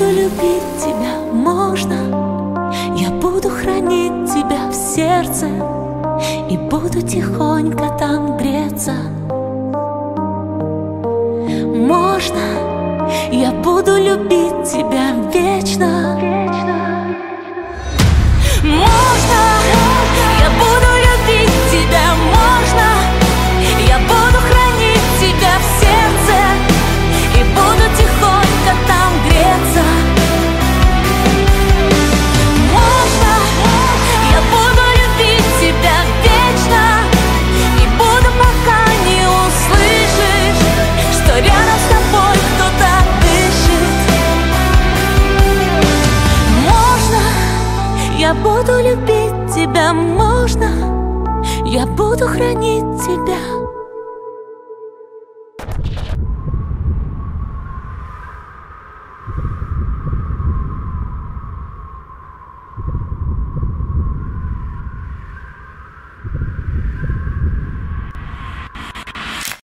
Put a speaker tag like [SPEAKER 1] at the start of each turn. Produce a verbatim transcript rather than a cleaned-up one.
[SPEAKER 1] буду любить тебя, можно. Я буду хранить тебя в сердце и буду тихонько там греться. Можно, я буду любить тебя вечно. Можно, я буду любить тебя, можно. Я буду хранить тебя в сердце и буду тихонько там греться. Можно, я буду любить тебя вечно и буду, пока не услышишь, что рядом с тобой кто-то дышит. Можно, я буду любить тебя, можно. Я буду хранить тебя.